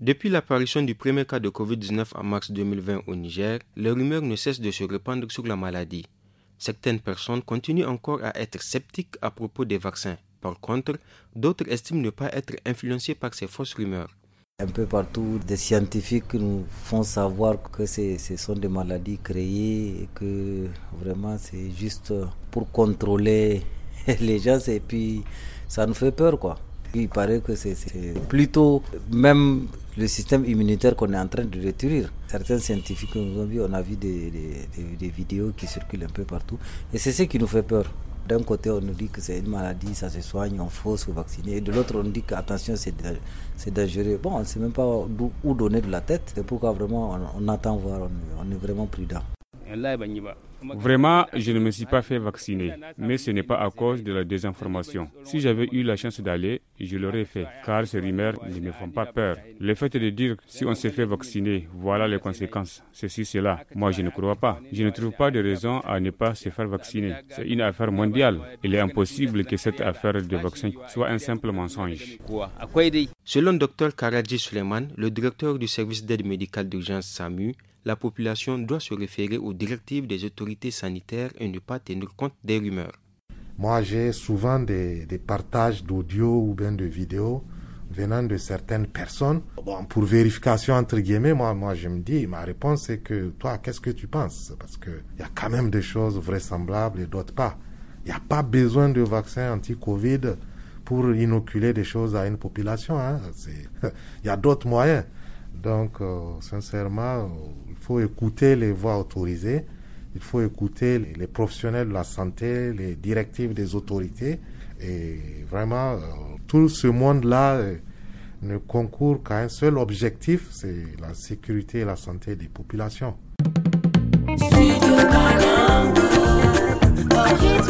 Depuis l'apparition du premier cas de Covid-19 en mars 2020 au Niger, les rumeurs ne cessent de se répandre sur la maladie. Certaines personnes continuent encore à être sceptiques à propos des vaccins. Par contre, d'autres estiment ne pas être influencés par ces fausses rumeurs. Un peu partout, des scientifiques nous font savoir que ce sont des maladies créées et que vraiment c'est juste pour contrôler les gens et puis ça nous fait peur quoi. Il paraît que c'est plutôt même le système immunitaire qu'on est en train de détruire. Certains scientifiques nous ont vu, on a vu des vidéos qui circulent un peu partout et c'est ce qui nous fait peur. D'un côté, on nous dit que c'est une maladie, ça se soigne, on faut se vacciner. Et de l'autre, on nous dit qu'attention, c'est dangereux. Bon, on ne sait même pas où donner de la tête. C'est pourquoi vraiment, on attend voir, on est vraiment prudent. Vraiment, je ne me suis pas fait vacciner, mais ce n'est pas à cause de la désinformation. Si j'avais eu la chance d'aller, je l'aurais fait, car ces rumeurs ne me font pas peur. Le fait de dire si on se fait vacciner, voilà les conséquences, ceci, cela, moi je ne crois pas. Je ne trouve pas de raison à ne pas se faire vacciner. C'est une affaire mondiale. Il est impossible que cette affaire de vaccin soit un simple mensonge. Selon Dr Karadji Suleiman, le directeur du service d'aide médicale d'urgence SAMU, la population doit se référer aux directives des autorités sanitaires et ne pas tenir compte des rumeurs. Moi, j'ai souvent des partages d'audio ou bien de vidéos venant de certaines personnes. Bon, pour vérification, entre guillemets, moi, je me dis, ma réponse c'est que toi, qu'est-ce que tu penses? Parce qu'il y a quand même des choses vraisemblables et d'autres pas. Il n'y a pas besoin de vaccin anti-Covid pour inoculer des choses à une population. Hein. Il y a d'autres moyens. Donc, sincèrement, il faut écouter les voix autorisées, il faut écouter les professionnels de la santé, les directives des autorités. Et vraiment, tout ce monde-là ne concourt qu'à un seul objectif, c'est la sécurité et la santé des populations.